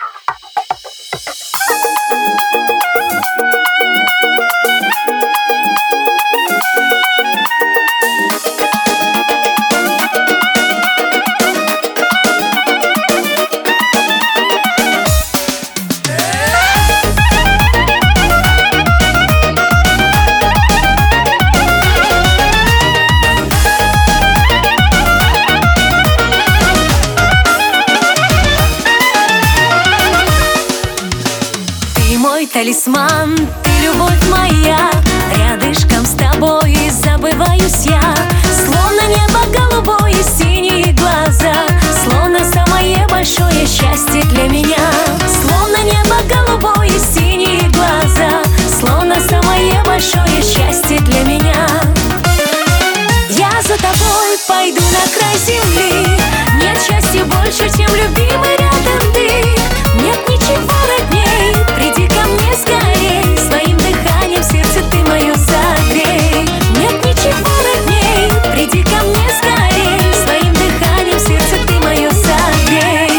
Мой талисман, ты любовь моя, рядышком с тобой забываюсь я. Словно небо голубое, синие глаза, словно самое большое счастье для меня. Словно небо голубое, синие глаза, словно самое большое счастье для меня. Я за тобой пойду на край земли, нет счастья больше, чем любимый рядом ты. Нет ничего родней, приди ко мне скорей, своим дыханием сердце ты мое согрей. Нет ничего родней, приди ко мне скорей, своим дыханием сердце ты мое согрей.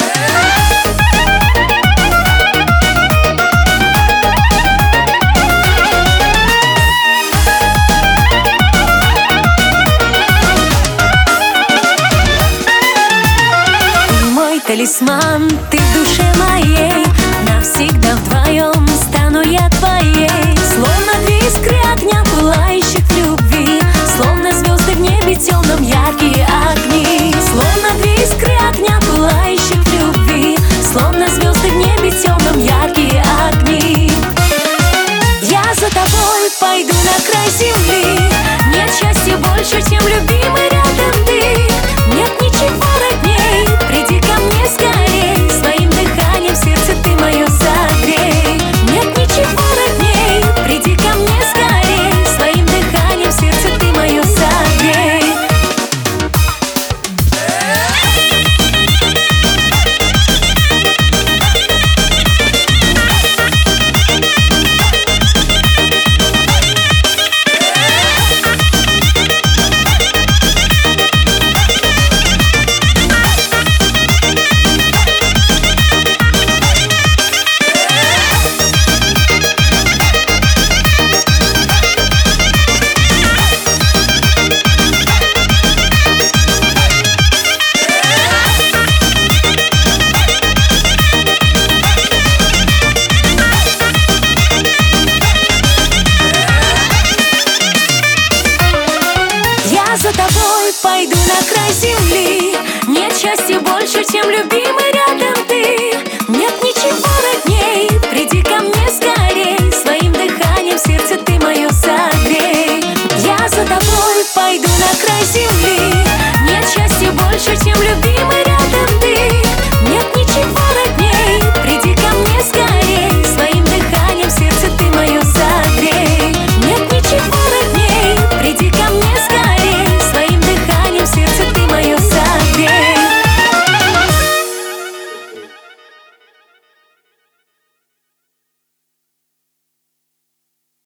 Ты мой талисман, ты в душе моей, навсегда вдвоем стану я твоей. Словно две искры огня, пылающих в любви, словно звезды в небе темном, яркие огни. Словно две искры огня, пылающих в любви, словно звезды в небе темном, яркие огни. Я за тобой пойду на край земли, нет счастья больше, чем любимый рядом ты. Нет ничего родней, приди ко мне скорей, своим дыханием сердце ты мое согрей. Нет ничего родней, приди ко мне скорей, своим дыханием сердце ты мое согрей. За тобой пойду на край земли, нет счастья больше, чем любимый рядом ты. Нет ничего родней, приди ко мне скорей, своим дыханием сердце ты мое согрей. Я за тобой пойду на край земли, нет счастья больше, чем любимый.